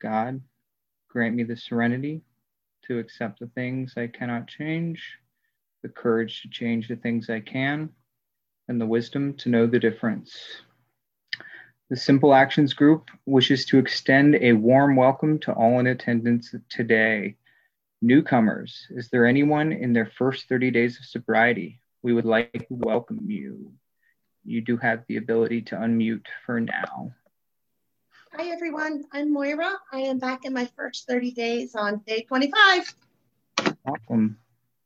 God, grant me the serenity to accept the things I cannot change, the courage to change the things I can, and the wisdom to know the difference. The Simple Actions Group wishes to extend a warm welcome to all in attendance today. Newcomers, is there anyone in their first 30 days of sobriety? We would like to welcome you. You do have the ability to unmute for now. Hi everyone, I'm Moira. I am back in my first 30 days on day 25. Welcome.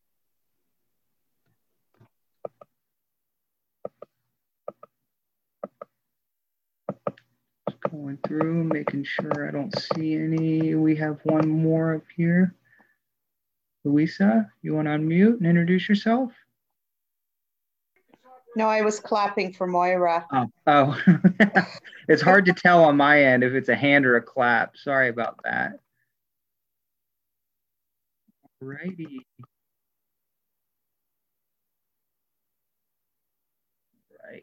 Going through, making sure I don't see any. We have one more up here. Louisa, you want to unmute and introduce yourself? No, I was clapping for Moira. Oh. It's hard to tell on my end if it's a hand or a clap. Sorry about that. Alrighty. Right.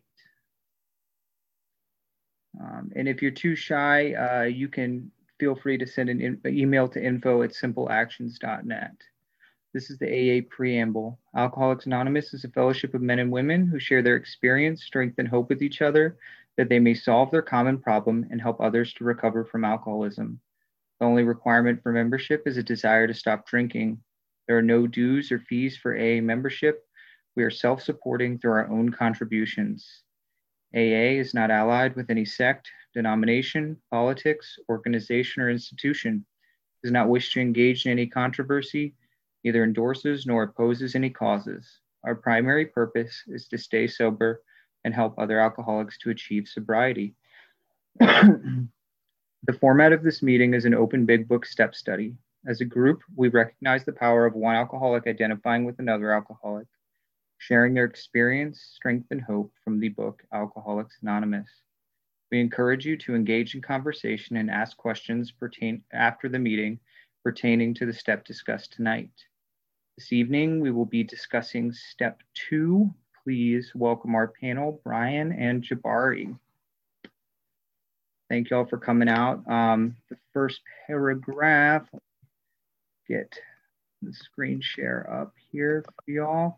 And if you're too shy, you can feel free to send an email to info@simpleactions.net. This is the AA preamble. Alcoholics Anonymous is a fellowship of men and women who share their experience, strength, and hope with each other that they may solve their common problem and help others to recover from alcoholism. The only requirement for membership is a desire to stop drinking. There are no dues or fees for AA membership. We are self-supporting through our own contributions. AA is not allied with any sect, denomination, politics, organization, or institution. Does not wish to engage in any controversy, neither endorses nor opposes any causes. Our primary purpose is to stay sober and help other alcoholics to achieve sobriety. The format of this meeting is an open big book step study. As a group, we recognize the power of one alcoholic identifying with another alcoholic, sharing their experience, strength, and hope from the book Alcoholics Anonymous. We encourage you to engage in conversation and ask questions after the meeting pertaining to the step discussed tonight. This evening, we will be discussing step 2. Please welcome our panel, Brian and Jabari. Thank you all for coming out. The first paragraph, get the screen share up here for y'all.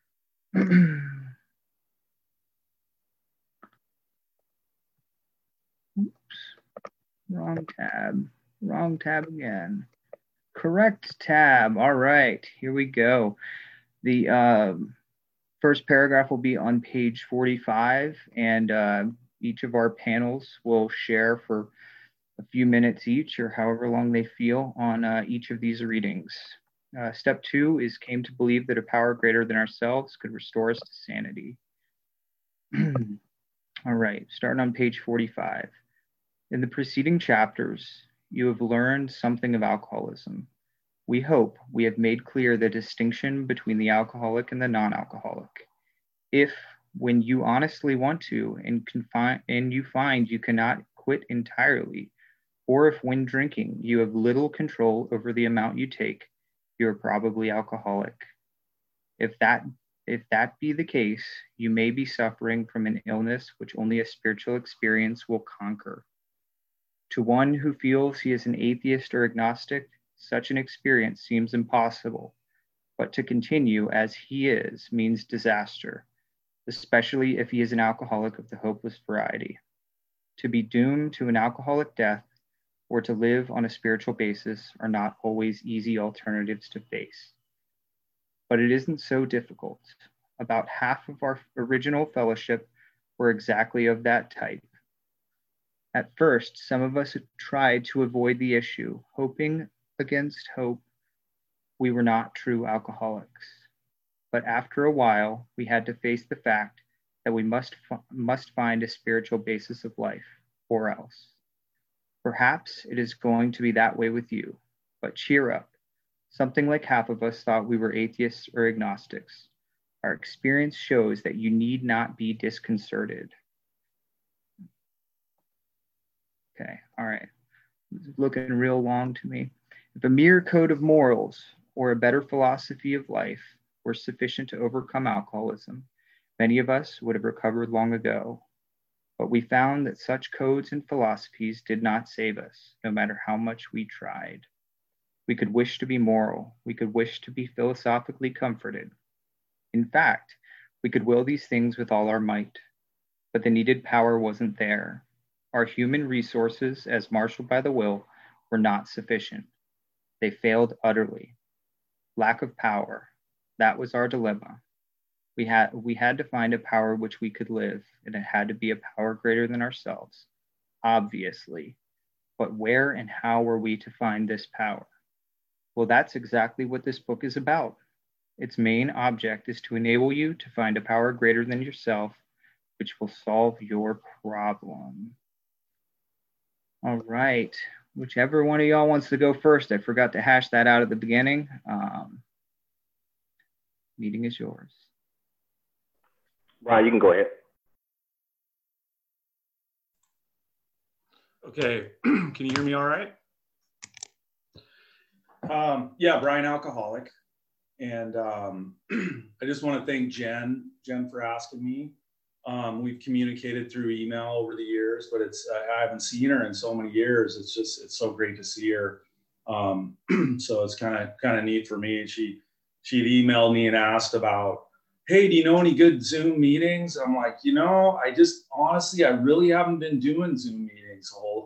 Oops, wrong tab again. Correct tab. All right, here we go. The first paragraph will be on page 45, and each of our panels will share for a few minutes each, or however long they feel, on each of these readings. Step 2 is came to believe that a power greater than ourselves could restore us to sanity. All right, starting on page 45. In the preceding chapters, you have learned something of alcoholism. We hope we have made clear the distinction between the alcoholic and the non-alcoholic. If, when you honestly want to and you find you cannot quit entirely, or if when drinking you have little control over the amount you take, you are probably alcoholic. If that be the case, you may be suffering from an illness which only a spiritual experience will conquer. To one who feels he is an atheist or agnostic, such an experience seems impossible, but to continue as he is means disaster, especially if he is an alcoholic of the hopeless variety. To be doomed to an alcoholic death or to live on a spiritual basis are not always easy alternatives to face. But it isn't so difficult. About half of our original fellowship were exactly of that type. At first, some of us tried to avoid the issue, hoping against hope we were not true alcoholics. But after a while, we had to face the fact that we must find a spiritual basis of life, or else. Perhaps it is going to be that way with you, but cheer up. Something like half of us thought we were atheists or agnostics. Our experience shows that you need not be disconcerted. Okay, all right. This is looking real long to me. If a mere code of morals or a better philosophy of life were sufficient to overcome alcoholism, many of us would have recovered long ago. But we found that such codes and philosophies did not save us, no matter how much we tried. We could wish to be moral. We could wish to be philosophically comforted. In fact, we could will these things with all our might. But the needed power wasn't there. Our human resources, as marshaled by the will, were not sufficient. They failed utterly. Lack of power. That was our dilemma. We had to find a power which we could live, and it had to be a power greater than ourselves, obviously. But where and how were we to find this power? Well, that's exactly what this book is about. Its main object is to enable you to find a power greater than yourself, which will solve your problem. All right, whichever one of y'all wants to go first. I forgot to hash that out at the beginning. Meeting is yours. Brian, you can go ahead. Okay, can you hear me all right? Yeah, Brian, alcoholic. And I just want to thank Jen for asking me. We've communicated through email over the years, but I haven't seen her in so many years. It's so great to see her. So it's kind of neat for me. She'd emailed me and asked about, hey, do you know any good Zoom meetings? I'm like, honestly, I really haven't been doing Zoom meetings a whole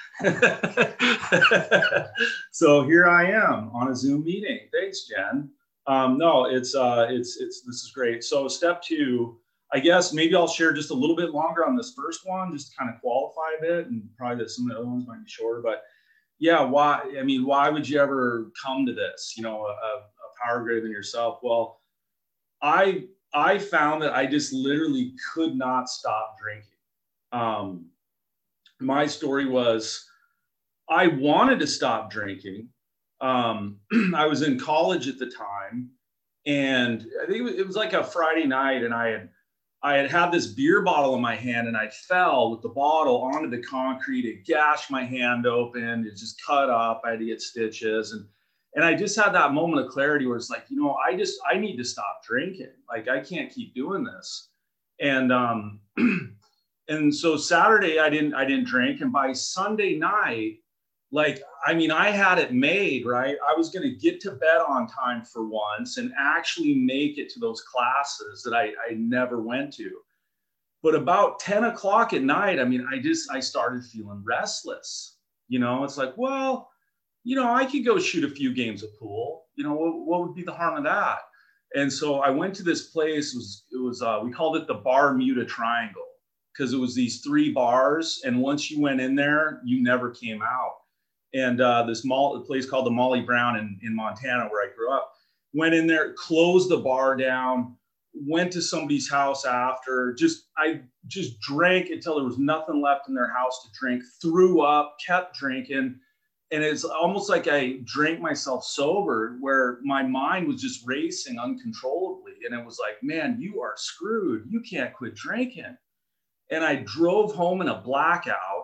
lot. So here I am on a Zoom meeting. Thanks, Jen. No, this is great. So step 2, I guess maybe I'll share just a little bit longer on this first one, just to kind of qualify a bit, and probably that some of the other ones might be shorter, but yeah, why would you ever come to this, a power greater than yourself? Well, I found that I just literally could not stop drinking. My story was, I wanted to stop drinking. I was in college at the time, and I think it was like a Friday night, and I had this beer bottle in my hand, and I fell with the bottle onto the concrete. It gashed my hand open. It just cut up. I had to get stitches, and I just had that moment of clarity where it's like, I need to stop drinking. Like, I can't keep doing this. And and so Saturday I didn't drink, and by Sunday night, I had it made, right? I was going to get to bed on time for once and actually make it to those classes that I never went to. But about 10 o'clock at night, I started feeling restless. It's like, well, I could go shoot a few games of pool. What would be the harm of that? And so I went to this place. It was we called it the Bermuda Triangle, because it was these 3 bars. And once you went in there, you never came out. And a place called the Molly Brown in Montana, where I grew up, went in there, closed the bar down, went to somebody's house after, I just drank until there was nothing left in their house to drink, threw up, kept drinking. And it's almost like I drank myself sober, where my mind was just racing uncontrollably. And it was like, man, you are screwed. You can't quit drinking. And I drove home in a blackout.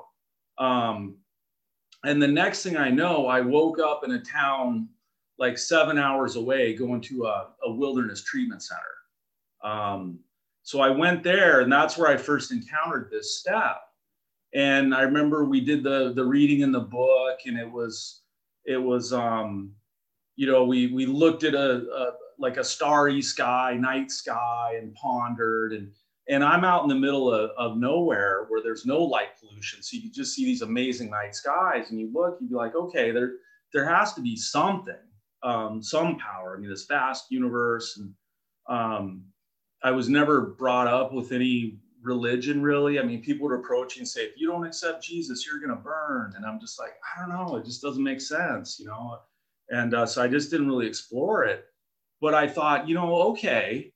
And the next thing I know, I woke up in a town like 7 hours away, going to a wilderness treatment center. So I went there, and that's where I first encountered this step. And I remember we did the reading in the book, and it was we looked at a starry sky, night sky, and pondered, and I'm out in the middle of nowhere where there's no light pollution. So you can just see these amazing night skies, and you look, you'd be like, okay, there has to be something, some power. This vast universe. And I was never brought up with any religion, really. People would approach you and say, if you don't accept Jesus, you're going to burn. And I'm just like, I don't know. It just doesn't make sense, And so I just didn't really explore it. But I thought, okay,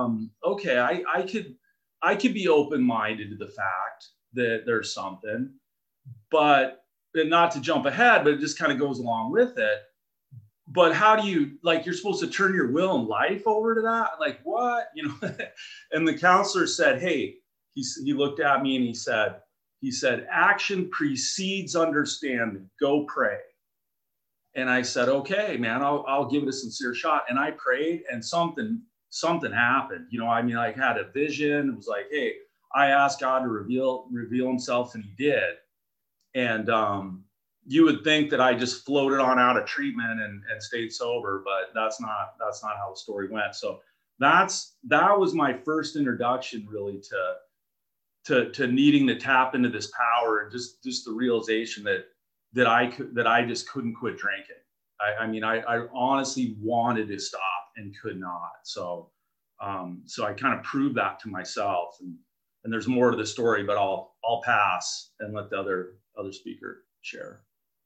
I could be open-minded to the fact that there's something, but not to jump ahead, but it just kind of goes along with it. But how do you, you're supposed to turn your will and life over to that? Like, what? And the counselor said, hey, he looked at me and he said, action precedes understanding. Go pray. And I said, okay, man, I'll give it a sincere shot. And I prayed, and something happened. I had a vision. It was like, hey, I asked God to reveal himself, and he did. And you would think that I just floated on out of treatment and stayed sober, but that's not how the story went. So that was my first introduction really to needing to tap into this power, and just the realization that I just couldn't quit drinking. I mean, I honestly wanted to stop and could not. So I kind of proved that to myself, and there's more to the story, but I'll pass and let the other speaker share.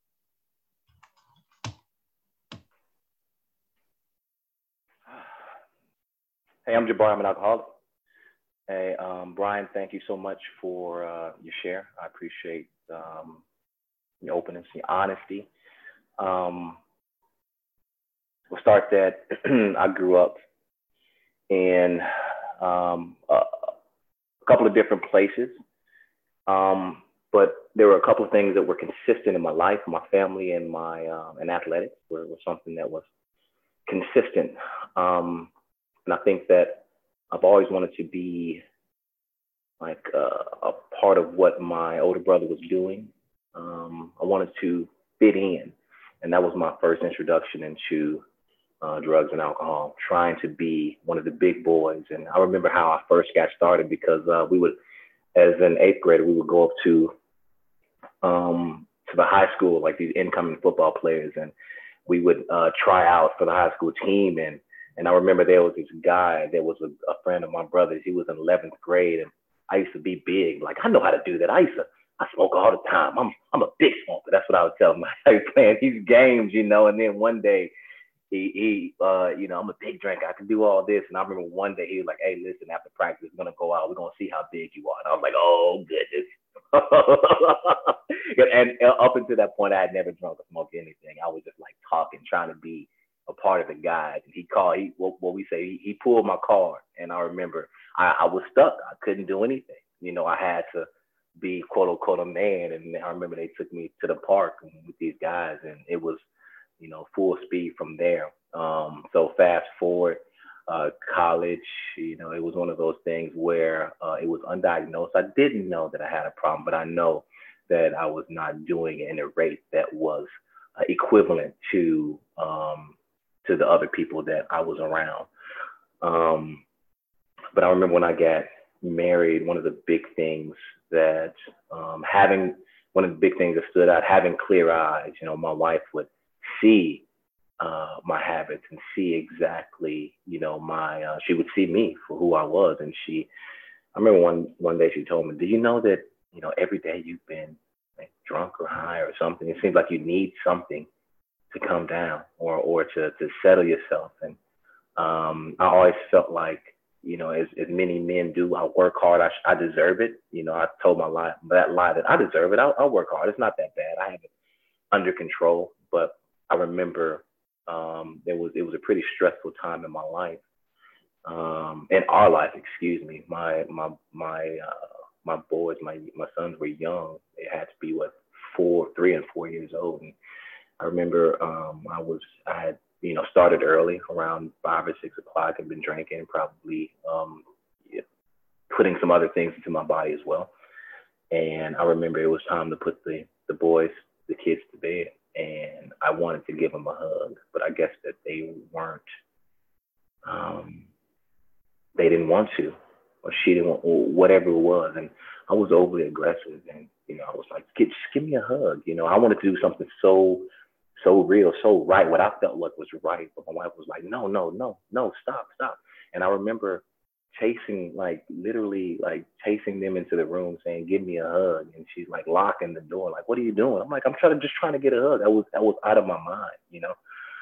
Hey, I'm Jabbar. I'm an alcoholic. Hey, Brian, thank you so much for your share. I appreciate your openness, your honesty. We'll start that I grew up in a couple of different places, but there were a couple of things that were consistent in my life. My family and my and athletics were something that was consistent. And I think that I've always wanted to be like a part of what my older brother was doing. I wanted to fit in, and that was my first introduction into drugs and alcohol, trying to be one of the big boys. And I remember how I first got started, because we would, as an 8th grader, we would go up to the high school, like these incoming football players, and we would try out for the high school team. And I remember there was this guy that was a friend of my brother's. He was in 11th grade, and I used to be big. Like, I know how to do that. I smoke all the time. I'm a big smoker. That's what I would tell him. I was playing these games, you know. And then one day, he you know, I'm a big drinker. I can do all this. And I remember one day he was like, "Hey, listen, after practice, we're gonna go out. We're gonna see how big you are." And I was like, "Oh goodness." And up until that point, I had never drunk or smoked anything. I was just like talking, trying to be a part of the guys. And he pulled my card, and I remember I was stuck. I couldn't do anything. You know, I had to be quote unquote a man. And I remember they took me to the park with these guys, and it was, you know, full speed from there. So fast forward, college, you know, it was one of those things where it was undiagnosed. I didn't know that I had a problem, but I know that I was not doing it in a rate that was equivalent to the other people that I was around. But I remember when I got married, one of the big things that one of the big things that stood out, having clear eyes. You know, my wife would see my habits and see exactly, you know, she would see me for who I was. And I remember one day she told me, "Do you know that, you know, every day you've been like drunk or high or something? It seems like you need something to come down or to settle yourself." And I always felt like, you know, as many men do, I work hard. I deserve it. You know, I told that lie that I deserve it. I'll work hard. It's not that bad. I have it under control. But I remember it was a pretty stressful time in my life, in our life, excuse me. My boys, my sons were young. They had to be 3 and 4 years old. And I remember I had, you know, started early around 5 or 6 o'clock and been drinking, probably putting some other things into my body as well. And I remember it was time to put the kids to bed. And I wanted to give them a hug, but I guess that they weren't, they didn't want to, or she didn't want, or whatever it was. And I was overly aggressive. And, you know, I was like, just give me a hug. You know, I wanted to do something so real, so right, what I felt like was right. But my wife was like, no, stop. And I remember literally chasing them into the room saying, "Give me a hug." And she's like locking the door, like, "What are you doing?" I'm like, "I'm just trying to get a hug." That was out of my mind, you know?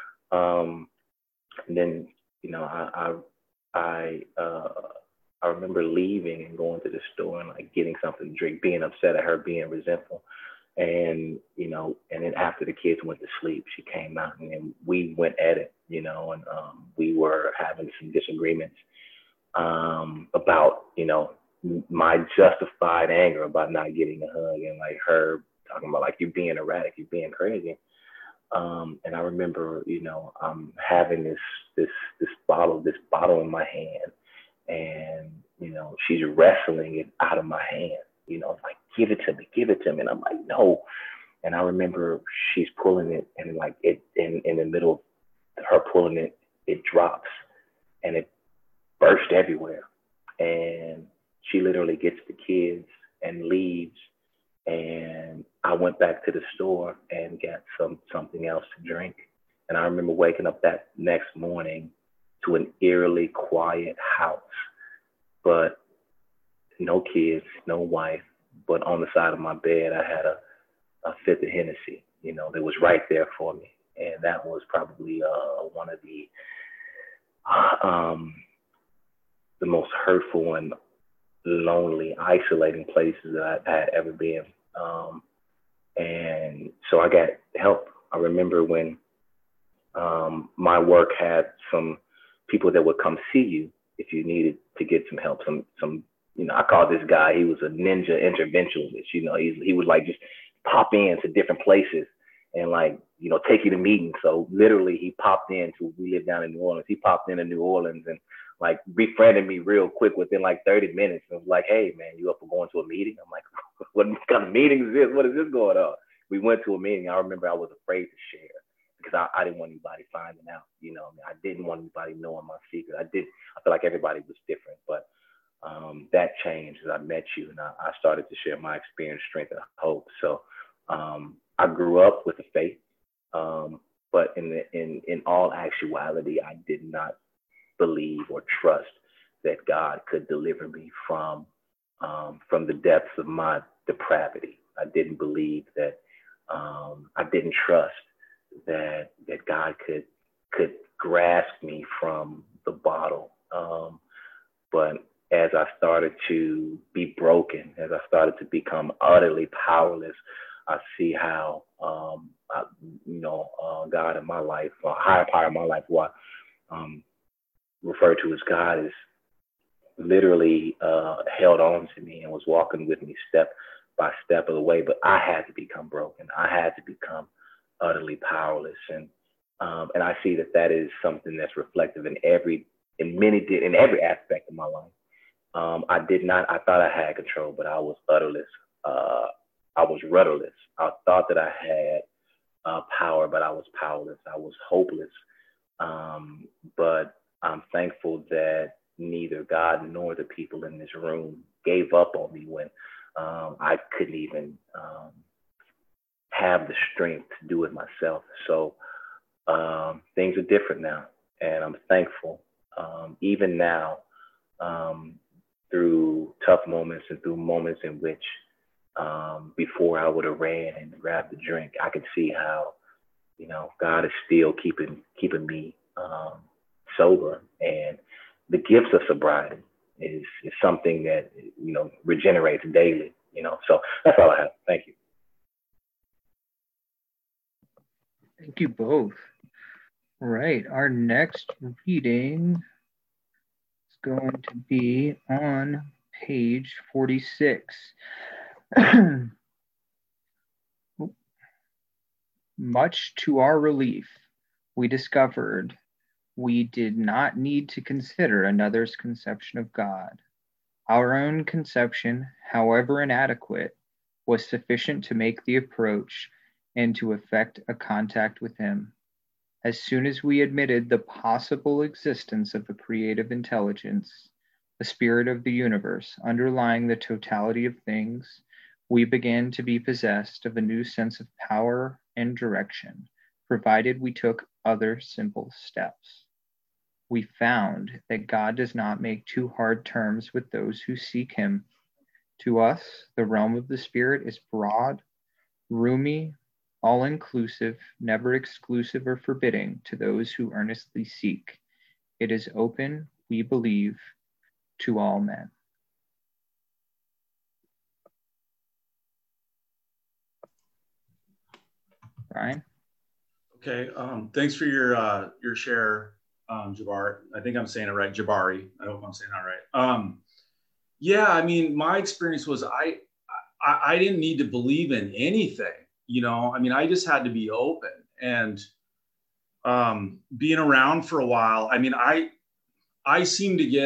And then, you know, I remember leaving and going to the store and like getting something to drink, being upset at her, being resentful. And, you know, and then after the kids went to sleep, she came out and then we went at it, you know, and we were having some disagreements about, you know, my justified anger about not getting a hug, and like her talking about like, "You're being erratic, you're being crazy." And I remember, you know, having this bottle in my hand, and, she's wrestling it out of my hand. Like, give it to me, give it to me. And I'm like, no. And I remember she's pulling it, and like it in the middle of her pulling it, it drops and it burst everywhere. And she literally gets the kids and leaves. And I went back to the store and got something else to drink. And I remember waking up that next morning to an eerily quiet house, but no kids, no wife. But on the side of my bed, I had a fifth of Hennessy, that was right there for me. And that was probably one of the most hurtful and lonely, isolating places that I've had ever been. And so I got help. I remember when my work had some people that would come see you if you needed to get some help. Some I call this guy, he was a ninja interventionist. He would like just pop into different places and like, take you to meetings. So literally he popped into, we live down in New Orleans. He popped into New Orleans and like befriended me real quick within like 30 minutes. And was like, hey man, you up for going to a meeting? I'm like, what kind of meeting is this? What is this going on? We went to a meeting. I remember I was afraid to share because I didn't want anybody finding out, I didn't want anybody knowing my secret. I feel like everybody was different, but that changed as I met you, and I started to share my experience, strength, and hope. So I grew up with the faith, but in all actuality, I did not believe or trust that God could deliver me from the depths of my depravity. I didn't believe that. I didn't trust that God could grasp me from the bottle. But as I started to be broken, as I started to become utterly powerless, I see how, God in my life, a higher power in my life, what referred to as God, is literally held on to me and was walking with me step by step of the way. But I had to become broken. I had to become utterly powerless. And I see that is something that's reflective in every aspect of my life. I thought I had control, but I was utterless. I was rudderless. I thought that I had power, but I was powerless. I was hopeless. But I'm thankful that neither God nor the people in this room gave up on me when I couldn't even have the strength to do it myself. So things are different now, and I'm thankful. Even now, through tough moments and through moments in which before I would have ran and grabbed a drink, I could see how, God is still keeping me sober. And the gifts of sobriety is something that, regenerates daily, So that's all I have. Thank you. Thank you both. All right, our next reading is going to be on page 46. Much to our relief, we discovered we did not need to consider another's conception of God. Our own conception, however inadequate, was sufficient to make the approach and to effect a contact with him. As soon as we admitted the possible existence of a creative intelligence, the spirit of the universe underlying the totality of things, we began to be possessed of a new sense of power and direction, provided we took other simple steps. We found that God does not make too hard terms with those who seek him. To us, the realm of the spirit is broad, roomy, all-inclusive, never exclusive or forbidding to those who earnestly seek. It is open, we believe, to all men. Brian? Okay, thanks for your share, Jabbar. I think I'm saying it right, Jabari. I hope I'm saying that right. Yeah, I mean, my experience was I didn't need to believe in anything. I just had to be open. And being around for a while, I mean, I seem to get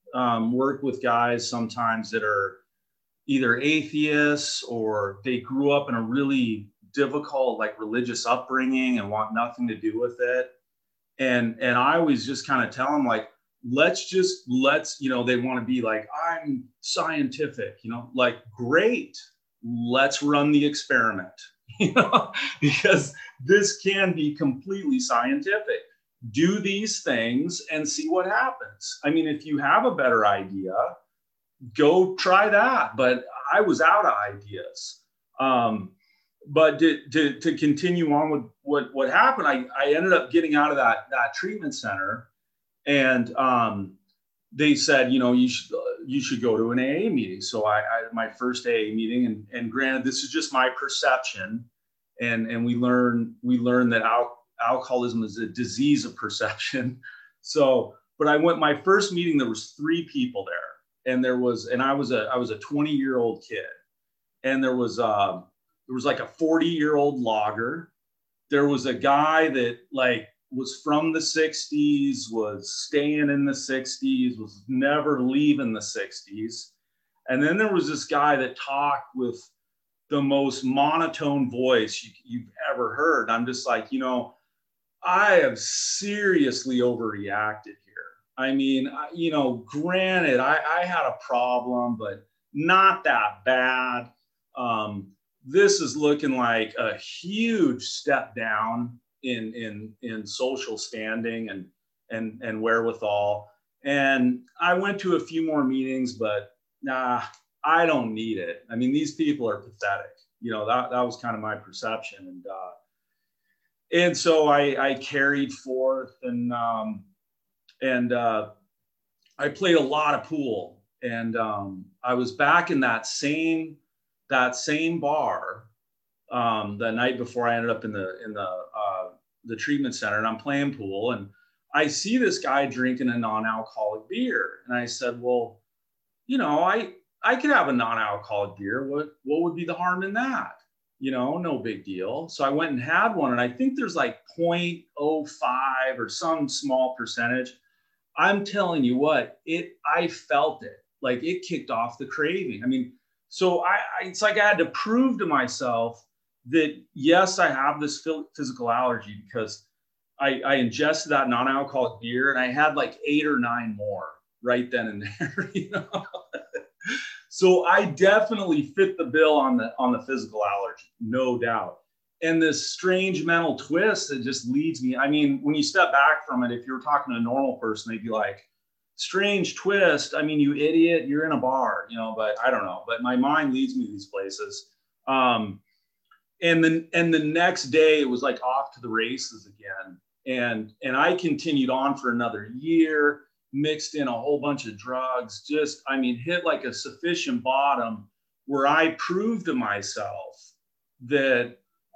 work with guys sometimes that are either atheists or they grew up in a really difficult like religious upbringing and want nothing to do with it. And I always just kind of tell them like, let's, you know, they want to be like, I'm scientific, you know, like, great, let's run the experiment, you know, because this can be completely scientific. Do these things and see what happens. I mean, if you have a better idea, go try that. But I was out of ideas. But to continue on with what happened, I ended up getting out of that treatment center, and they said, you know, you should go to an AA meeting. So I my first AA meeting, and granted, this is just my perception, and we learn that alcoholism is a disease of perception. So, but I went my first meeting. There was 3 people there, and I was a 20-year-old kid, and there was like a 40-year-old logger. There was a guy that like was from the 60s, was staying in the 60s, was never leaving the 60s. And then there was this guy that talked with the most monotone voice you've ever heard. I'm just like, you know, I have seriously overreacted here. I mean, you know, granted, I had a problem, but not that bad. This is looking like a huge step down in social standing and wherewithal. And I went to a few more meetings, but nah, I don't need it. I mean, these people are pathetic. You know, that was kind of my perception. And so I carried forth, and I played a lot of pool, and I was back in that same bar the night before I ended up in the treatment center, and I'm playing pool, and I see this guy drinking a non-alcoholic beer, and I said, well, you know, I could have a non-alcoholic beer. What would be the harm in that? You know, no big deal. So I went and had one, and I think there's like 0.05 or some small percentage. I'm telling you what, I felt it. Like, it kicked off the craving. I mean, so it's like I had to prove to myself that, yes, I have this physical allergy, because I ingested that non-alcoholic beer, and I had like 8 or 9 more right then and there, you know? So I definitely fit the bill on the physical allergy, no doubt. And this strange mental twist that just leads me, I mean, when you step back from it, if you're talking to a normal person, they'd be like, strange twist. I mean, you idiot, you're in a bar, you know, but I don't know. But my mind leads me to these places. And the next day it was like off to the races again. And I continued on for another year, mixed in a whole bunch of drugs, just, I mean, hit like a sufficient bottom where I proved to myself that,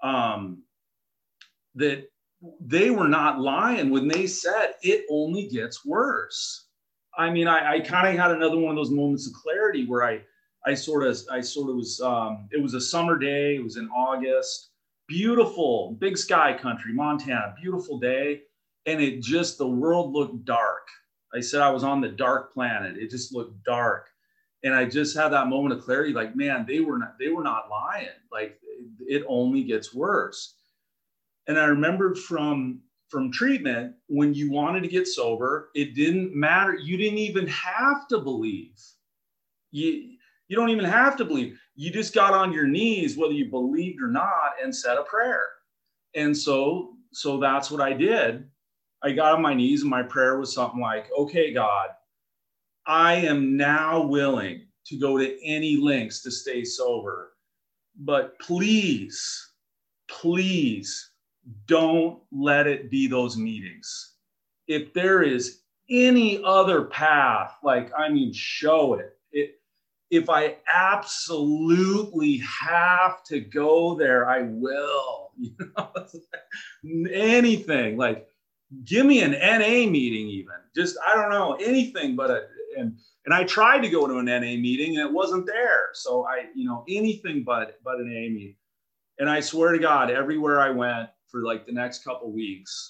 that they were not lying when they said it only gets worse. I mean, I kind of had another one of those moments of clarity where I sort of was, it was a summer day, it was in August, beautiful, big sky country, Montana, beautiful day. And the world looked dark. I said I was on the dark planet. It just looked dark. And I just had that moment of clarity, like, man, they were not lying. Like, it only gets worse. And I remembered from treatment, when you wanted to get sober, it didn't matter. You didn't even have to believe. You don't even have to believe. You just got on your knees, whether you believed or not, and said a prayer. And so that's what I did. I got on my knees, and my prayer was something like, okay, God, I am now willing to go to any lengths to stay sober, but please don't let it be those meetings. If there is any other path, like, I mean, show it. If I absolutely have to go there, I will. You know, anything, like, give me an NA meeting, even just, I don't know, anything but and I tried to go to an NA meeting and it wasn't there. So anything but an AA meeting. And I swear to God, everywhere I went for like the next couple of weeks,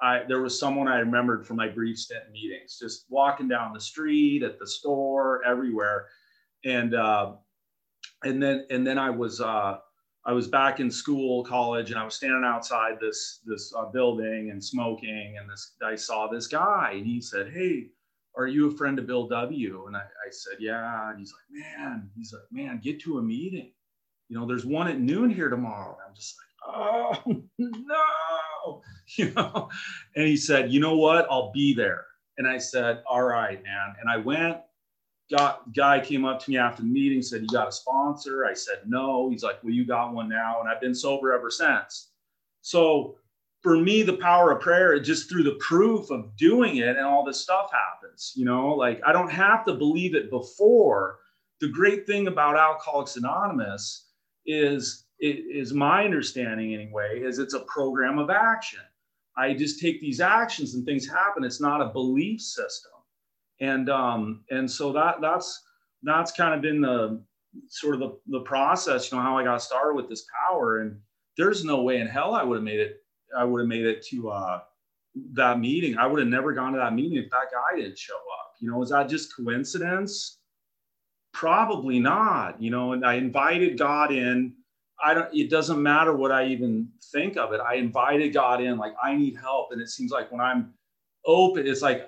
there was someone I remembered from my brief stint in meetings, just walking down the street, at the store, everywhere. And then I was back in school, college, and I was standing outside this building and smoking. And I saw this guy, and he said, "Hey, are you a friend of Bill W?" And I said, "Yeah." And he's like, man, get to a meeting. You know, there's one at noon here tomorrow. And I'm just like, oh no, you know. And he said, "You know what? I'll be there." And I said, "All right, man." And I went. Guy came up to me after the meeting, said, "You got a sponsor?" I said, "No." He's like, "Well, you got one now." And I've been sober ever since. So for me, the power of prayer, just through the proof of doing it, and all this stuff happens, you know, like I don't have to believe it before. The great thing about Alcoholics Anonymous is my understanding anyway, is it's a program of action. I just take these actions and things happen. It's not a belief system. And so that's kind of been the sort of the process, you know, how I got started with this power. And there's no way in hell I would have made it to that meeting. I would have never gone to that meeting if that guy didn't show up. You know, is that just coincidence? Probably not. You know, and I invited God in. It doesn't matter what I even think of it. I invited God in, like, I need help. And it seems like when I'm open, it's like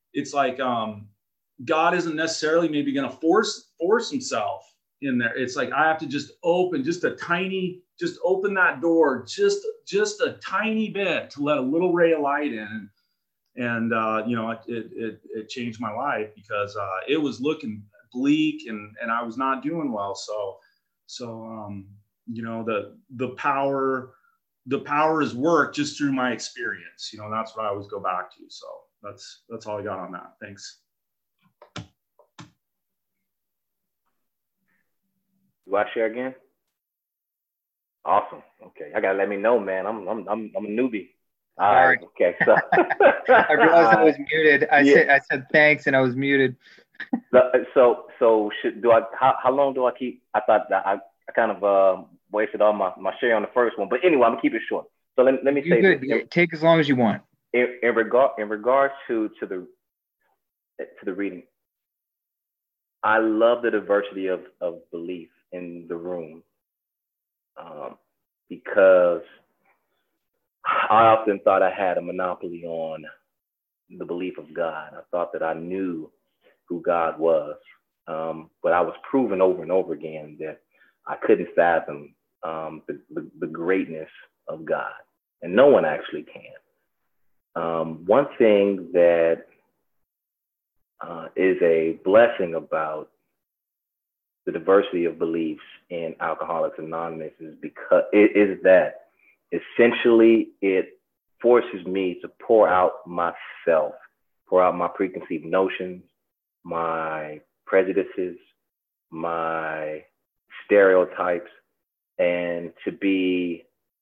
God isn't necessarily maybe going to force himself in there. It's like I have to just open just open that door just a tiny bit to let a little ray of light in. And you know, it changed my life, because it was looking bleak and I was not doing well. So you know, the power is worked just through my experience. You know, that's what I always go back to. So that's all I got on that. Thanks. Do I share again? Awesome. Okay, I gotta let me know, man. I'm a newbie. All right. Okay. So I realized I was muted. I said thanks, and I was muted. So how long do I keep? I thought that I kind of wasted all my share on the first one, but anyway, I'm gonna keep it short. So let me say good. This. Take as long as you want. In regards to the reading, I love the diversity of belief in the room, because I often thought I had a monopoly on the belief of God. I thought that I knew who God was, but I was proven over and over again that I couldn't fathom the greatness of God, and no one actually can. One thing that is a blessing about the diversity of beliefs in Alcoholics Anonymous is that essentially it forces me to pour out myself, pour out my preconceived notions, my prejudices, my stereotypes, and to be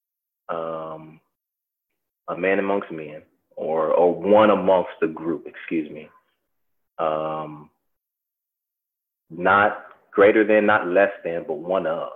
a man amongst men, or one amongst the group, excuse me. Not greater than, not less than, but one of.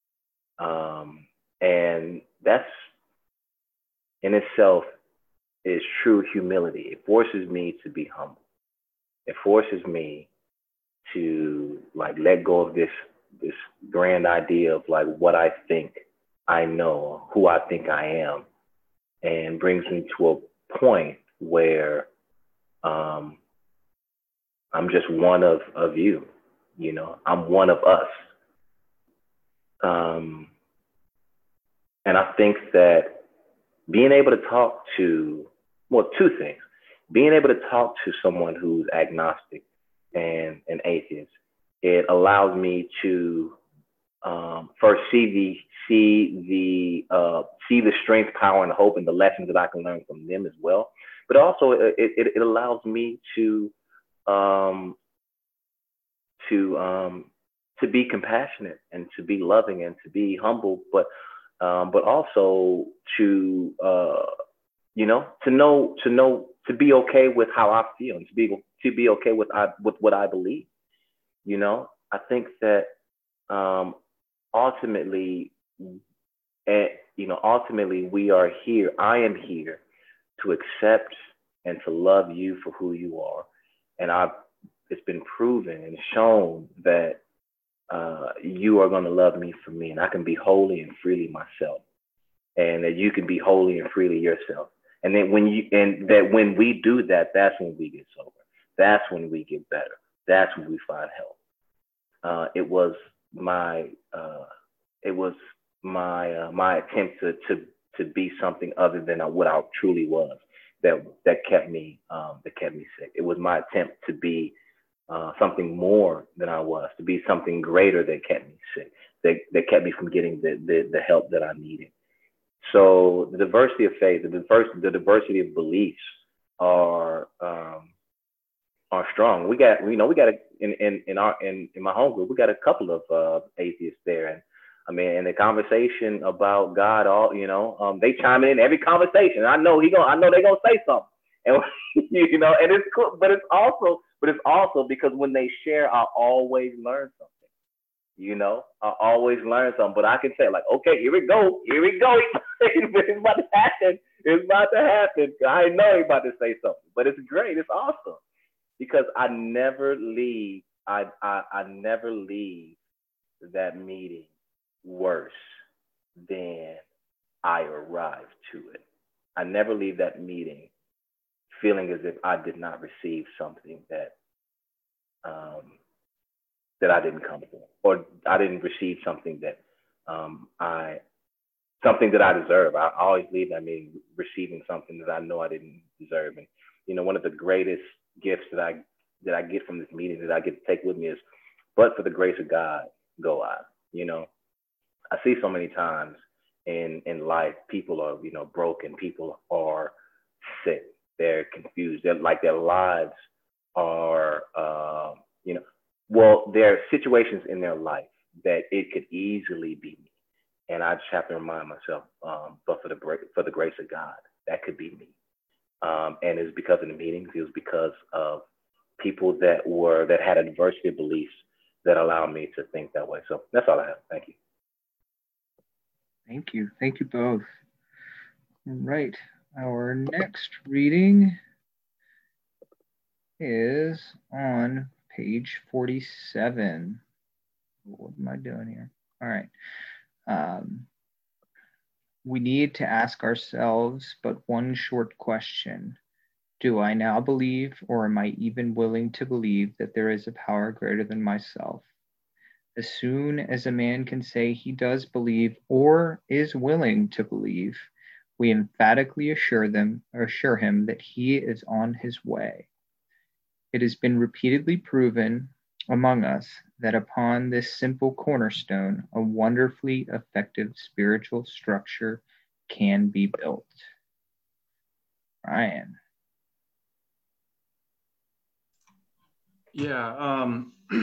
And that's in itself is true humility. It forces me to be humble. It forces me to like let go of this grand idea of like what I think I know, who I think I am, and brings me to a point where I'm just one of you, you know, I'm one of us. And I think that being able to talk to, well, two things, being able to talk to someone who's agnostic and an atheist, it allows me to first see the strength, power, and hope, and the lessons that I can learn from them as well. But also, it allows me to be compassionate and to be loving and to be humble, but also to to be okay with how I feel and to be okay with what I believe. You know, I think that ultimately we are here. I am here to accept and to love you for who you are. And it's been proven and shown that you are going to love me for me, and I can be holy and freely myself, and that you can be holy and freely yourself. And then when we do that, that's when we get sober. That's when we get better. That's when we find help. It was my attempt to be something other than what I truly was that kept me sick. It was my attempt to be something more than I was, to be something greater that kept me sick, that kept me from getting the help that I needed. So the diversity of faith, the diversity of beliefs are strong. We got in my home group, we got a couple of atheists there, and I mean, in the conversation about God, they chime in every conversation. I know they're gonna say something, and and it's cool, but it's also because when they share, I always learn something. I always learn something, but I can say like, okay, here we go. It's about to happen. I know he's about to say something, but it's great. It's awesome because I never leave. I never leave that meeting worse than I arrived to it. I never leave that meeting feeling as if I did not receive something that I didn't come for, or I didn't receive something that I deserve. I always leave that meeting receiving something that I know I didn't deserve. And one of the greatest gifts that I get from this meeting that I get to take with me is, but for the grace of God, go I. I see so many times in life, people are broken, people are sick, they're confused, they're like their lives are there are situations in their life that it could easily be me. And I just have to remind myself, but for the grace of God, that could be me. And it's because of the meetings. It was because of people that had a diversity of beliefs that allowed me to think that way. So that's all I have. Thank you. Thank you. Thank you both. All right. Our next reading is on page 47. What am I doing here? All right. We need to ask ourselves but one short question. Do I now believe, or am I even willing to believe, that there is a power greater than myself? As soon as a man can say he does believe or is willing to believe, we emphatically assure him that he is on his way. It has been repeatedly proven among us that upon this simple cornerstone, a wonderfully effective spiritual structure can be built. Ryan. Yeah.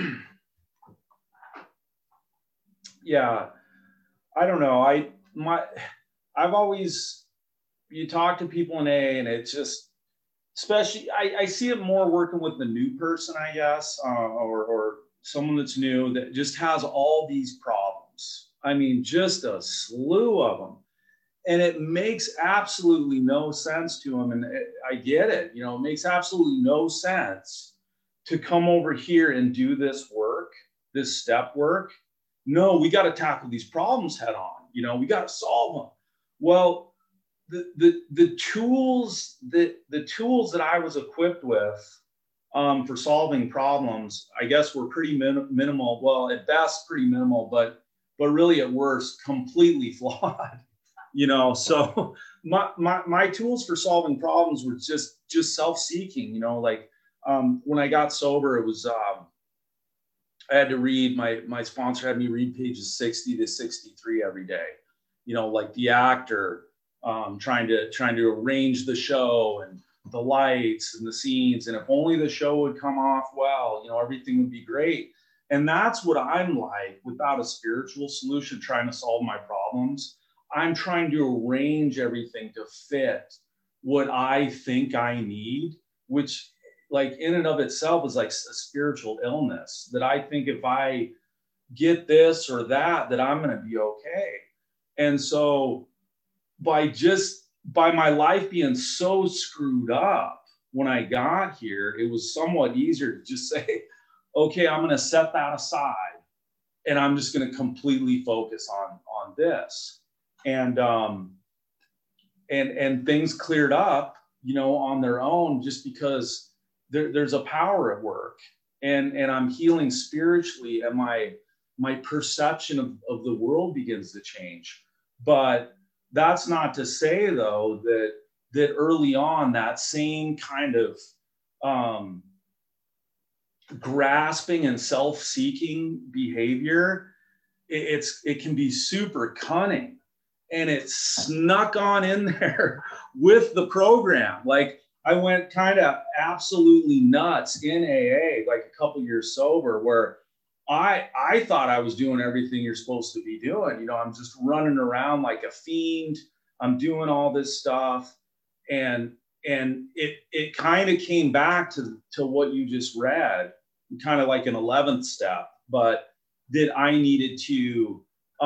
Yeah. I don't know. I've always, you talk to people in AA, and it's just, especially, I see it more working with the new person, I guess, or someone that's new that just has all these problems. I mean, just a slew of them. And it makes absolutely no sense to them. And I get it. It makes absolutely no sense to come over here and do this work, this step work. No, we got to tackle these problems head on. We got to solve them. Well, the tools that I was equipped with for solving problems, I guess, were pretty minimal. Well, at best, pretty minimal, but really at worst, completely flawed. So my tools for solving problems were just self-seeking. When I got sober, it was I had to read, my sponsor had me read pages 60 to 63 every day. Like the actor trying to arrange the show and the lights and the scenes, and if only the show would come off well, everything would be great. And that's what I'm like without a spiritual solution, trying to solve my problems. I'm trying to arrange everything to fit what I think I need, which, like, in and of itself is like a spiritual illness, that I think if I get this or that I'm going to be okay. And so by just by my life being so screwed up when I got here, it was somewhat easier to just say, okay, I'm going to set that aside and I'm just going to completely focus on this. And things cleared up, on their own, just because there's a power at work, and I'm healing spiritually, and my perception of the world begins to change. But that's not to say, though, that early on, that same kind of grasping and self-seeking behavior, it can be super cunning, and it snuck on in there with the program. Like, I went kind of absolutely nuts in AA, like a couple years sober, where I thought I was doing everything you're supposed to be doing. I'm just running around like a fiend. I'm doing all this stuff. And it kind of came back to what you just read, kind of like an 11th step, but that I needed to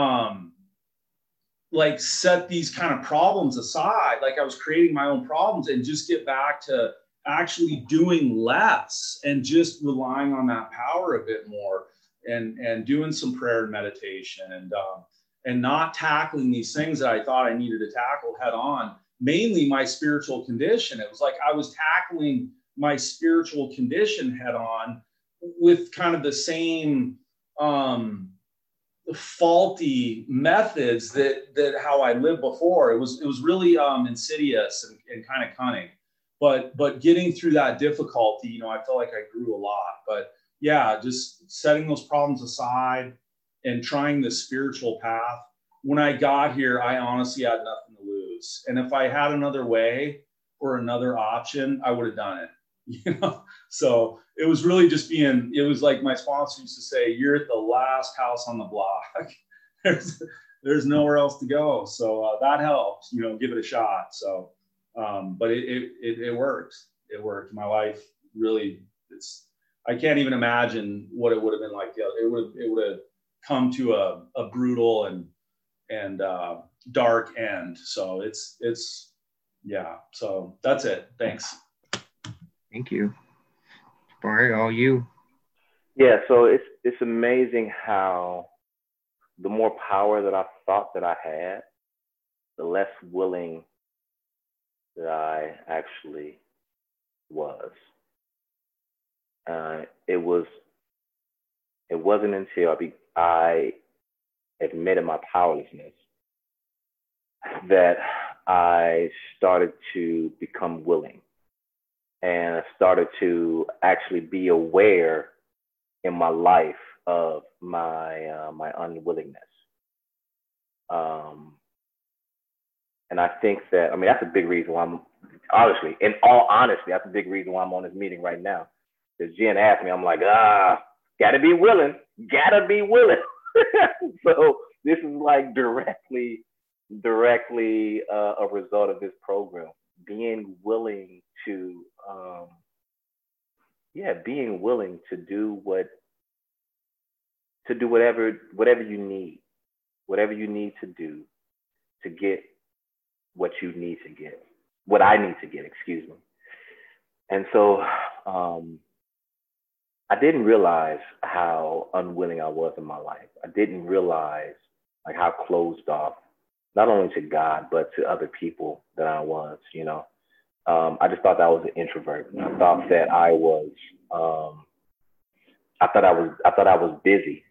like set these kind of problems aside. Like, I was creating my own problems, and just get back to actually doing less and just relying on that power a bit more, and doing some prayer and meditation, and not tackling these things that I thought I needed to tackle head on, mainly my spiritual condition. It was like I was tackling my spiritual condition head on with kind of the same faulty methods that how I lived before. It was really insidious and kind of cunning. But getting through that difficulty, I felt like I grew a lot. But yeah, just setting those problems aside and trying the spiritual path. When I got here, I honestly had nothing to lose. And if I had another way or another option, I would have done it. So it was really just it was like my sponsor used to say, you're at the last house on the block. There's nowhere else to go. So that helps, give it a shot. So, but it worked. It worked. My life really, I can't even imagine what it would have been like. It would have come to a brutal and dark end. So yeah. So that's it. Thanks. Thank you. Jabari, all you. Yeah, so it's amazing how the more power that I thought that I had, the less willing that I actually was. It wasn't until I admitted my powerlessness that I started to become willing. And I started to actually be aware in my life of my unwillingness. And I think that, that's a big reason why honestly, in all honesty, that's a big reason why I'm on this meeting right now. Because Jen asked me, I'm like, gotta be willing. So this is like directly a result of this program. Being willing to do whatever you need to do to get what you need to get, what I need to get, excuse me. And so I didn't realize how unwilling I was in my life. I didn't realize like how closed off, not only to God, but to other people that I was, I just thought that I was an introvert. I thought that I was busy,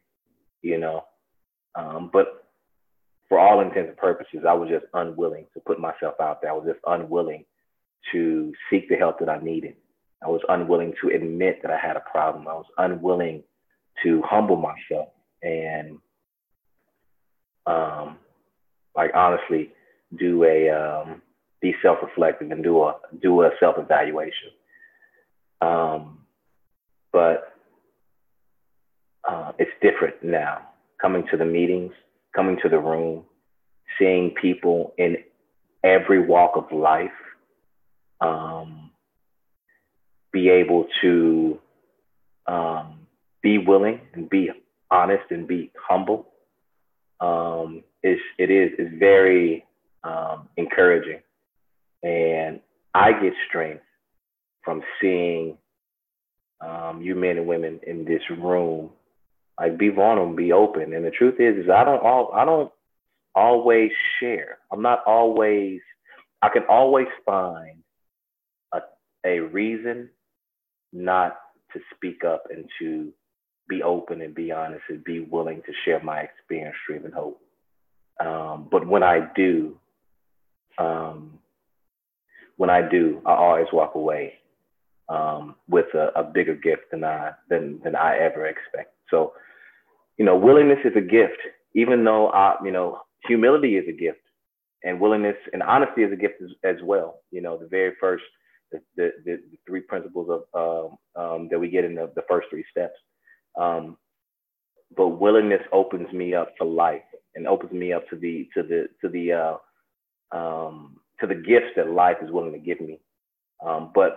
but for all intents and purposes, I was just unwilling to put myself out there. I was just unwilling to seek the help that I needed. I was unwilling to admit that I had a problem. I was unwilling to humble myself and honestly be self-reflective and do a self-evaluation. But it's different now. Coming to the meetings, coming to the room, seeing people in every walk of life, be able to be willing and be honest and be humble. It's very encouraging. And I get strength from seeing you men and women in this room, like, be vulnerable, be open. And the truth is I don't always share. I can always find a reason not to speak up and to be open and be honest and be willing to share my experience, dream, and hope. But when I do, I always walk away with a bigger gift than I ever expect. So, willingness is a gift, even though humility is a gift, and willingness and honesty is a gift as well. The very first, the three principles of that we get in the first three steps. But willingness opens me up for life and opens me up to the gifts that life is willing to give me. But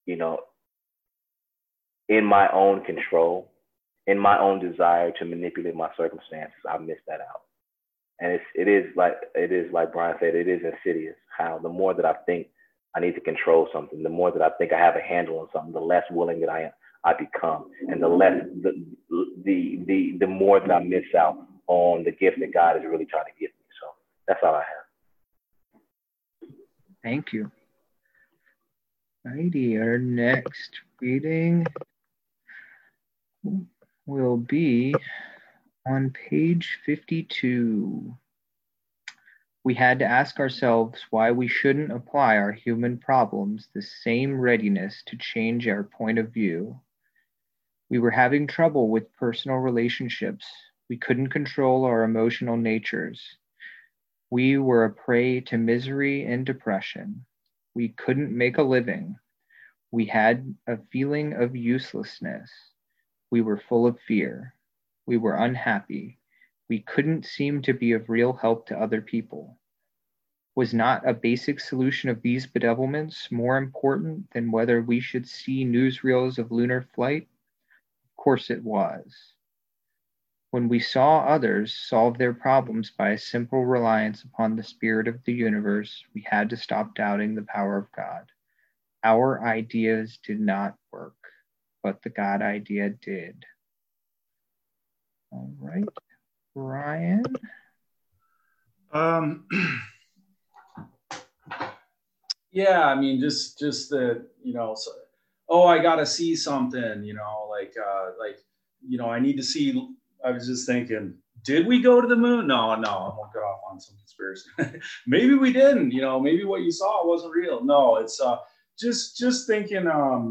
in my own control, in my own desire to manipulate my circumstances, I miss that out. And it is like Brian said, it is insidious how the more that I think I need to control something, the more that I think I have a handle on something, the less willing that I become, and the more that I miss out on the gift that God is really trying to give me. So that's all I have. Thank you. Alrighty, our next reading will be on page 52. We had to ask ourselves why we shouldn't apply our human problems the same readiness to change our point of view. We were having trouble with personal relationships. We couldn't control our emotional natures. We were a prey to misery and depression. We couldn't make a living. We had a feeling of uselessness. We were full of fear. We were unhappy. We couldn't seem to be of real help to other people. Was not a basic solution of these bedevilments more important than whether we should see newsreels of lunar flight? Of course it was. When we saw others solve their problems by a simple reliance upon the spirit of the universe, we had to stop doubting the power of God. Our ideas did not work, but the God idea did. All right, Brian. Yeah, I mean, just that, I got to see something, I need to see. I was just thinking, did we go to the moon? No, I won't get off on some conspiracy. Maybe we didn't, maybe what you saw wasn't real. No, it's just thinking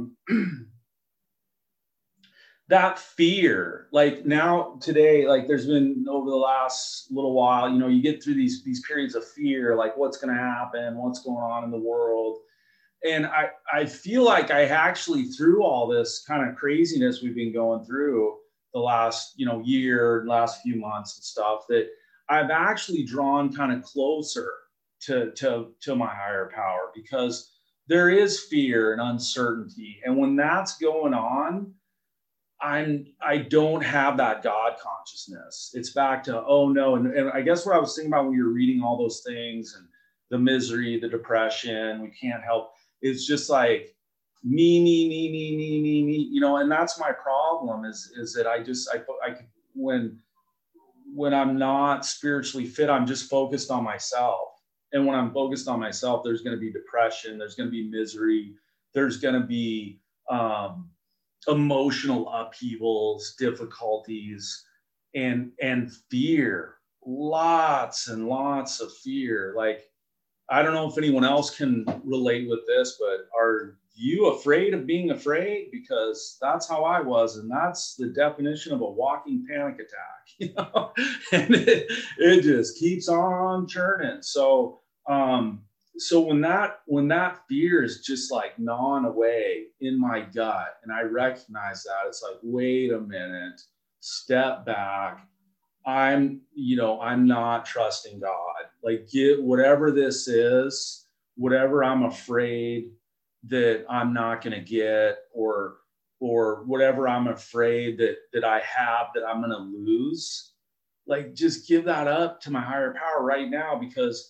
that fear, like now today, like there's been over the last little while, you get through these periods of fear, like what's going to happen, what's going on in the world. And I feel like I actually, through all this kind of craziness we've been going through the last, year, last few months and stuff, that I've actually drawn kind of closer to my higher power, because there is fear and uncertainty. And when that's going on, I don't have that God consciousness. It's back to, oh no. And I guess what I was thinking about when you were reading all those things and the misery, the depression, we can't help. It's just like me, and that's my problem is that when I'm not spiritually fit, I'm just focused on myself. And when I'm focused on myself, there's going to be depression, there's going to be misery, there's going to be, emotional upheavals, difficulties, and fear, lots and lots of fear. Like, I don't know if anyone else can relate with this, but are you afraid of being afraid? Because that's how I was, and that's the definition of a walking panic attack, and it just keeps on churning. So when that fear is just like gnawing away in my gut, and I recognize that, it's like, wait a minute, step back. I'm not trusting God. Like, get whatever this is, whatever I'm afraid that I'm not going to get, or whatever I'm afraid that I have that I'm going to lose, like, just give that up to my higher power right now, because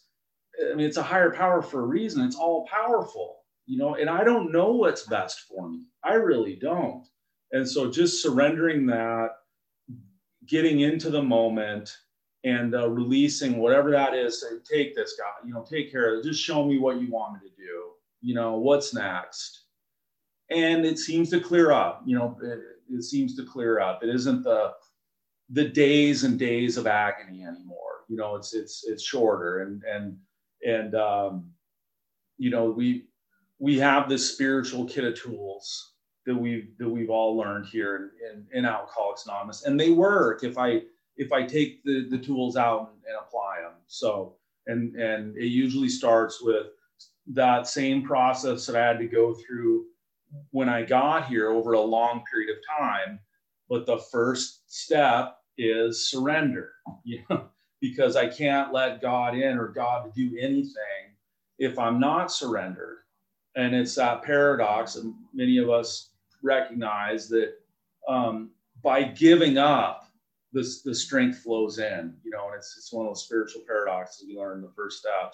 I mean, it's a higher power for a reason. It's all powerful, you know, and I don't know what's best for me. I really don't. And so just surrendering that, getting into the moment, and releasing whatever that is. Say, take this, God, you know, take care of it. Just show me what you want me to do. You know, what's next? And it seems to clear up. You know, it seems to clear up. It isn't the days and days of agony anymore. You know, it's shorter, and you know, we have this spiritual kit of tools that we've all learned here in Alcoholics Anonymous, and they work if I take the tools out and apply them. So, and it usually starts with that same process that I had to go through when I got here over a long period of time. But the first step is surrender, you know, because I can't let God in or God to do anything if I'm not surrendered. And it's that paradox, and many of us recognize that by giving up, the strength flows in, you know, and it's one of those spiritual paradoxes we learned in the first step.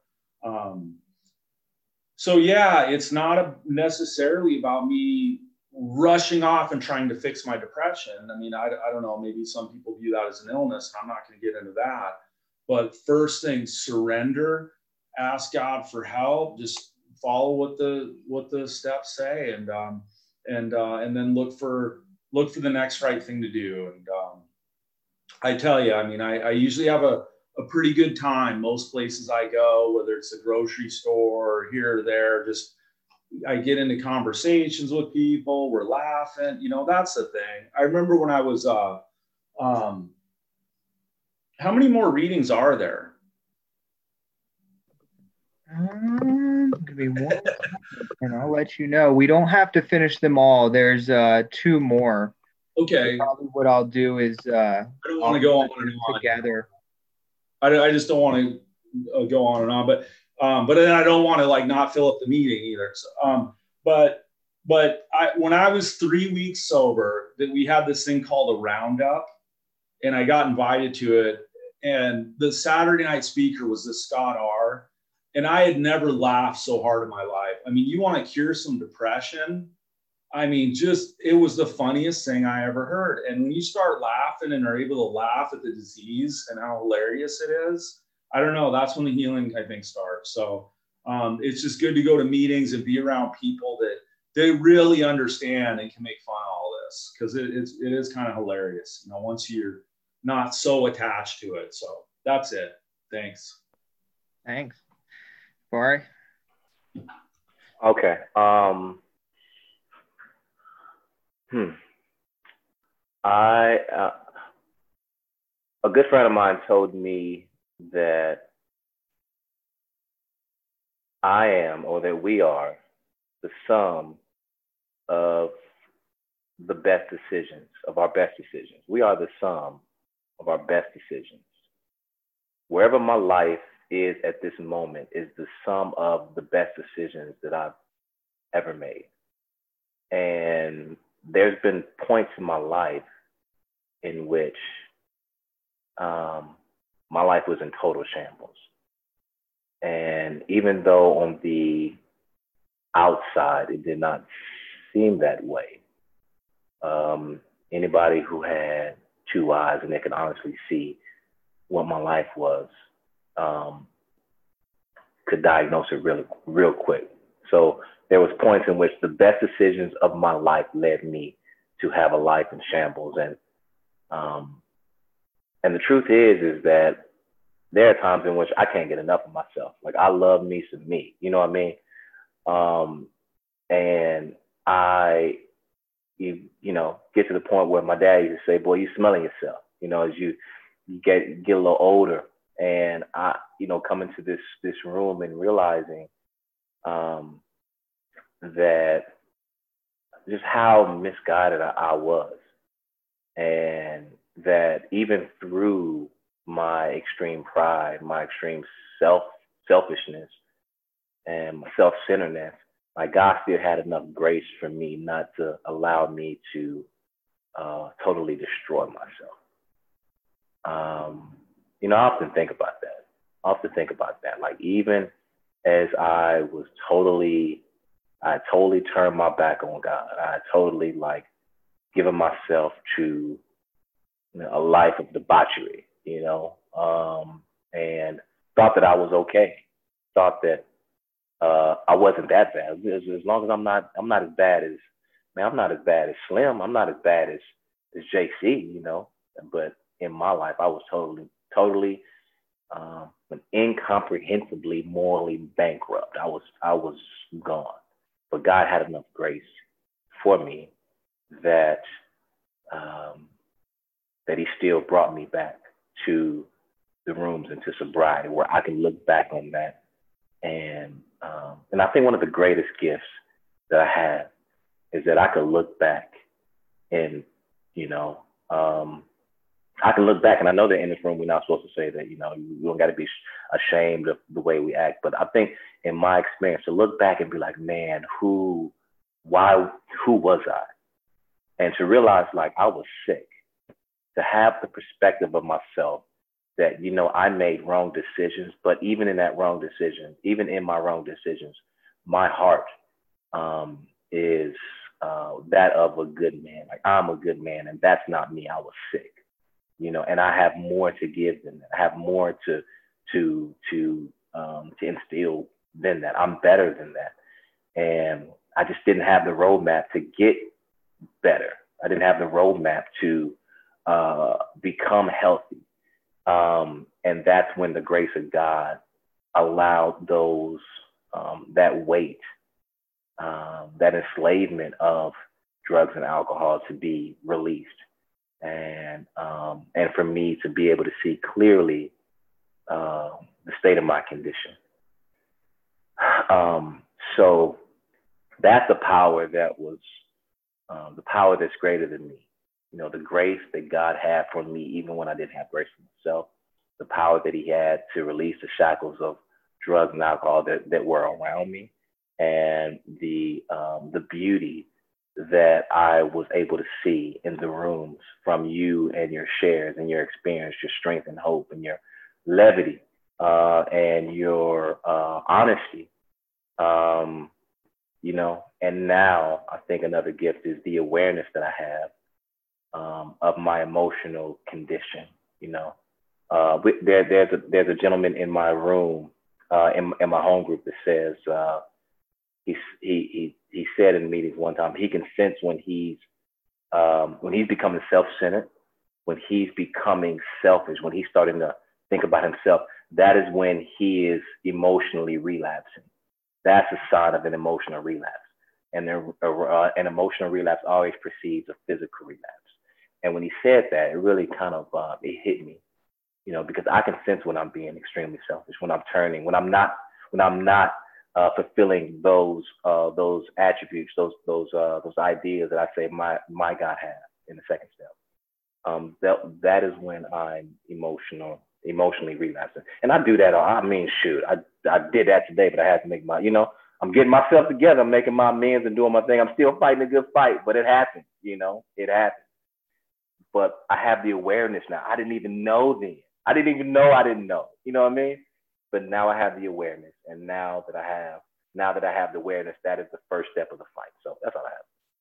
So yeah, it's not necessarily about me rushing off and trying to fix my depression. I mean, I don't know, maybe some people view that as an illness, and I'm not going to get into that. But first thing, surrender, ask God for help, just follow what the steps say, and then look for the next right thing to do. And I tell you, I mean, I usually have a pretty good time most places I go, whether it's a grocery store or here or there. Just I get into conversations with people, we're laughing, you know, that's the thing. I remember when I was how many more readings are there? Give me one, and I'll let you know. We don't have to finish them all. There's 2 more. Okay. So probably what I'll do is I don't want to go on and on together. I just don't want to go on and on, but then I don't want to like not fill up the meeting either. So, but when I was 3 weeks sober, that we had this thing called a roundup, and I got invited to it. And the Saturday night speaker was this Scott R. And I had never laughed so hard in my life. I mean, you want to cure some depression? I mean, just, it was the funniest thing I ever heard. And when you start laughing and are able to laugh at the disease and how hilarious it is, I don't know, that's when the healing, I think, starts. So it's just good to go to meetings and be around people that they really understand and can make fun of all this, because it is kind of hilarious, you know, once you're not so attached to it. So that's it. Thanks. Thanks. Barry? Okay. A good friend of mine told me that I am, or that we are, the sum of the best decisions, of our best decisions. We are the sum of our best decisions. Wherever my life is at this moment is the sum of the best decisions that I've ever made. And there's been points in my life in which my life was in total shambles. And even though on the outside it did not seem that way, anybody who had 2 eyes and they could honestly see what my life was, could diagnose it real quick. So there was points in which the best decisions of my life led me to have a life in shambles. And the truth is that there are times in which I can't get enough of myself. Like, I love me some me, you know what I mean? And I, you know, get to the point where my dad used to say, boy, you smelling yourself, you know, as you get a little older. And I, you know, come into this room and realizing that just how misguided I was. And that even through my extreme pride, my extreme selfishness, and my self-centeredness, my God still had enough grace for me not to allow me to totally destroy myself. You know, I often think about that. I often think about that. Like, even as I totally turned my back on God. I totally like given myself to a life of debauchery, and thought that I was okay. Thought that I wasn't that bad. As long as I'm not as bad as, man, I'm not as bad as Slim. I'm not as bad as JC, But in my life, I was totally incomprehensibly morally bankrupt. I was gone. But God had enough grace for me that that He still brought me back to the rooms and to sobriety, where I can look back on that. And I think one of the greatest gifts that I have is that I could look back and, I can look back, and I know that in this room we're not supposed to say that, you don't got to be ashamed of the way we act. But I think in my experience, to look back and be like, man, who was I? And to realize like I was sick, to have the perspective of myself that, I made wrong decisions, but even in my wrong decisions, my heart is that of a good man. Like, I'm a good man, and that's not me. I was sick, and I have more to give than that. I have more to instill than that. I'm better than that. And I just didn't have the roadmap to get better. I didn't have the roadmap to become healthy. And that's when the grace of God allowed those, that weight, that enslavement of drugs and alcohol to be released. And for me to be able to see clearly the state of my condition. So that's the power that was the power that's greater than me. The grace that God had for me, even when I didn't have grace for myself, the power that He had to release the shackles of drugs and alcohol that were around me, and the beauty that I was able to see in the rooms from you and your shares and your experience, your strength and hope and your levity and your honesty. And now I think another gift is the awareness that I have of my emotional condition. There's a gentleman in my room, in my home group, that says he said in meetings one time, he can sense when he's becoming self-centered, when he's becoming selfish, when he's starting to think about himself. That is when he is emotionally relapsing. That's a sign of an emotional relapse. And an emotional relapse always precedes a physical relapse. And when he said that, it really kind of it hit me, because I can sense when I'm being extremely selfish, when I'm turning, when I'm not fulfilling those attributes, those ideas that I say my God has in the second step. That is when I'm emotionally relapsing. And I do that. I did that today, but I had to make I'm getting myself together. I'm making my amends and doing my thing. I'm still fighting a good fight, but it happened. It happened. But I have the awareness now. I didn't even know then. I didn't even know I didn't know. You know what I mean? But now I have the awareness. And now that I have the awareness, that is the first step of the fight. So that's all I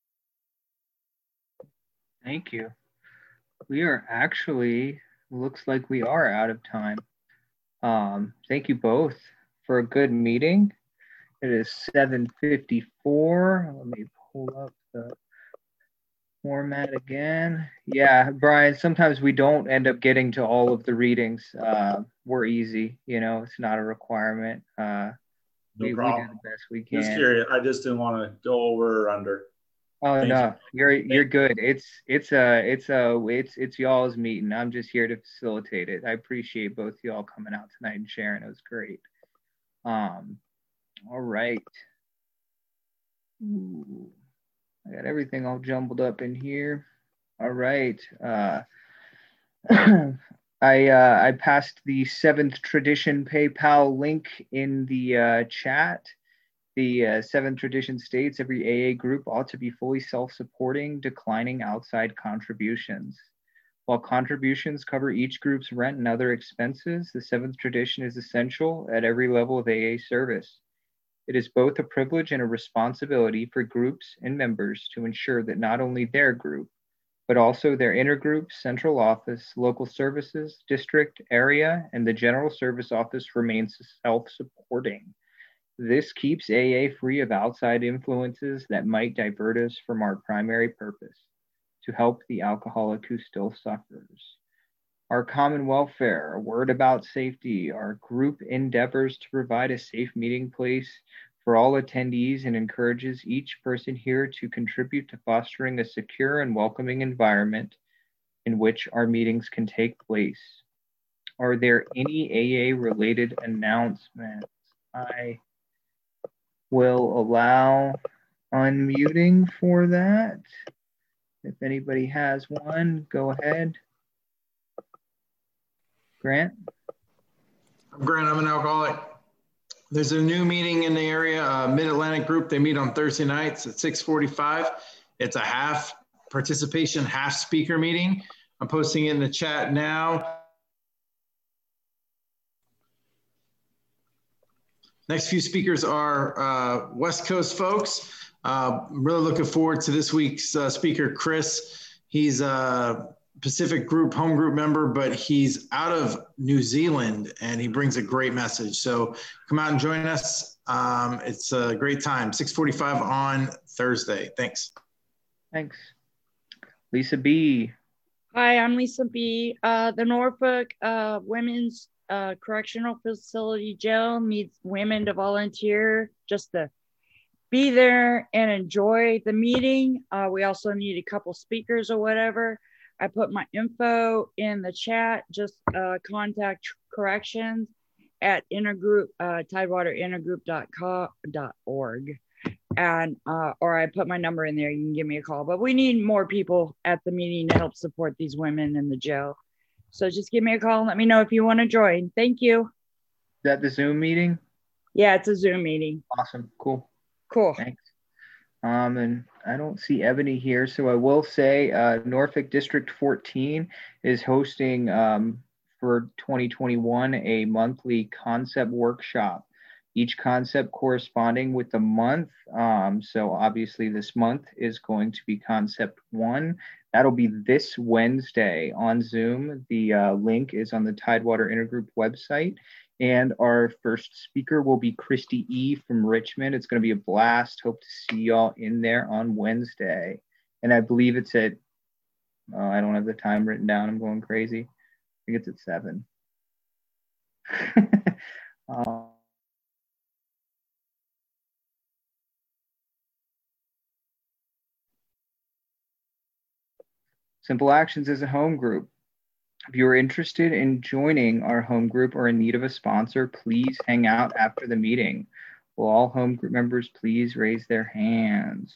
have. Thank you. We are actually, looks like we are out of time. Thank you both for a good meeting. It is 7:54. Let me pull up the format again. Yeah, Brian, sometimes we don't end up getting to all of the readings. We're easy, it's not a requirement. We do the best we can. Just curious. I just didn't want to go over or under. Oh, thank no, you're good. It's y'all's meeting. I'm just here to facilitate it. I appreciate both y'all coming out tonight and sharing. It was great. All right. Ooh, I got everything all jumbled up in here. All right. I passed the 7th Tradition PayPal link in the chat. The 7th Tradition states every AA group ought to be fully self-supporting, declining outside contributions. While contributions cover each group's rent and other expenses, the seventh tradition is essential at every level of AA service. It is both a privilege and a responsibility for groups and members to ensure that not only their group, but also their intergroup, central office, local services, district, area, and the general service office remains self-supporting. This keeps AA free of outside influences that might divert us from our primary purpose, to help the alcoholic who still suffers. Our common welfare, a word about safety, our group endeavors to provide a safe meeting place for all attendees and encourages each person here to contribute to fostering a secure and welcoming environment in which our meetings can take place. Are there any AA related announcements? I will allow unmuting for that. If anybody has one, go ahead. Grant? I'm Grant, I'm an alcoholic. There's a new meeting in the area, Mid-Atlantic Group. They meet on Thursday nights at 6:45. It's a half participation, half speaker meeting. I'm posting it in the chat now. Next few speakers are West Coast folks. I'm really looking forward to this week's speaker, Chris. He's a Pacific Group, home group member, but he's out of New Zealand and he brings a great message. So come out and join us. It's a great time, 6:45 on Thursday. Thanks. Thanks. Lisa B. Hi, I'm Lisa B. The Norfolk Women's Correctional Facility Jail needs women to volunteer just to be there and enjoy the meeting. We also need a couple speakers or whatever. I put my info in the chat. Just contact corrections at intergroup, tidewaterintergroup.org. And or I put my number in there. You can give me a call. But we need more people at the meeting to help support these women in the jail. So just give me a call and let me know if you want to join. Thank you. Is that the Zoom meeting? Yeah, it's a Zoom meeting. Awesome. Cool. Cool. Thanks. And I don't see Ebony here, so I will say Norfolk District 14 is hosting for 2021 a monthly concept workshop, each concept corresponding with the month. So obviously this month is going to be concept 1. That'll be this Wednesday on Zoom. The link is on the Tidewater Intergroup website. And our first speaker will be Christy E. from Richmond. It's going to be a blast. Hope to see y'all in there on Wednesday. And I believe it's at, I don't have the time written down. I'm going crazy. I think it's at 7. Simple Actions is a home group. If you're interested in joining our home group or in need of a sponsor, please hang out after the meeting. Will all home group members please raise their hands?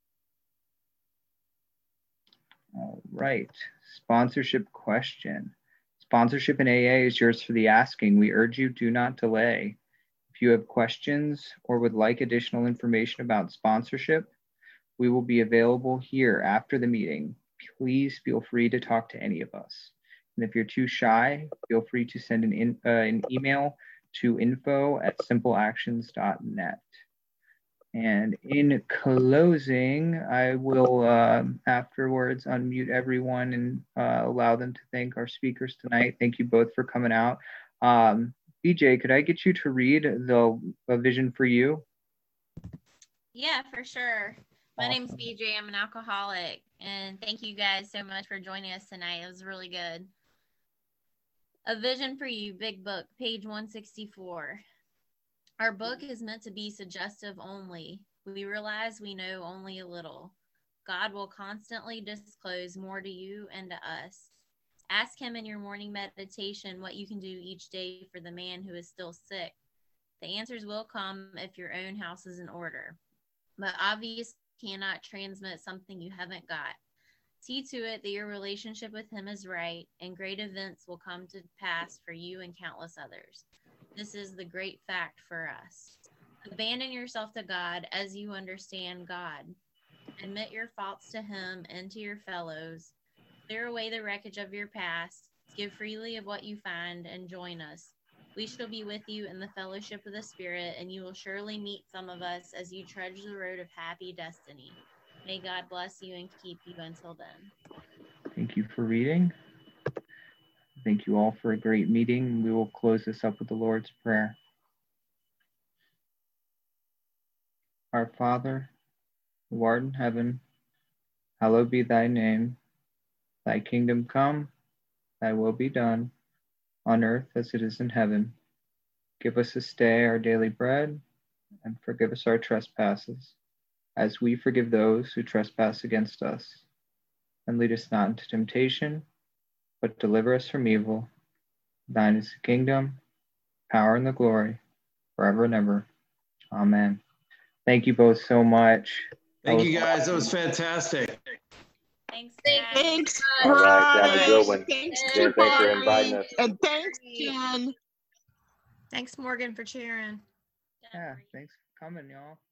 All right, sponsorship question. Sponsorship in AA is yours for the asking. We urge you, do not delay. If you have questions or would like additional information about sponsorship, we will be available here after the meeting. Please feel free to talk to any of us. And if you're too shy, feel free to send an email to info@simpleactions.net. And in closing, I will afterwards unmute everyone and allow them to thank our speakers tonight. Thank you both for coming out. BJ, could I get you to read a vision for you? Yeah, for sure. My name's BJ. I'm an alcoholic. And thank you guys so much for joining us tonight. It was really good. A Vision for You, Big Book, page 164. Our book is meant to be suggestive only. We realize we know only a little. God will constantly disclose more to you and to us. Ask him in your morning meditation what you can do each day for the man who is still sick. The answers will come if your own house is in order. But obviously cannot transmit something you haven't got. See to it that your relationship with him is right, and great events will come to pass for you and countless others. This is the great fact for us. Abandon yourself to God as you understand God. Admit your faults to him and to your fellows. Clear away the wreckage of your past. Give freely of what you find and join us. We shall be with you in the fellowship of the Spirit, and you will surely meet some of us as you trudge the road of happy destiny. May God bless you and keep you until then. Thank you for reading. Thank you all for a great meeting. We will close this up with the Lord's Prayer. Our Father, who art in heaven, hallowed be thy name. Thy kingdom come, thy will be done, on earth as it is in heaven. Give us this day our daily bread, and forgive us our trespasses, as we forgive those who trespass against us. And lead us not into temptation, but deliver us from evil. Thine is the kingdom, power, and the glory, forever and ever. Amen. Thank you both so much. Thank you guys. That was fantastic. Thanks, Thanks. All right, have a good one. Thanks, Jen, thanks for inviting us. and thanks, Jen. Thanks, Morgan, for cheering. Yeah, thanks for coming, y'all.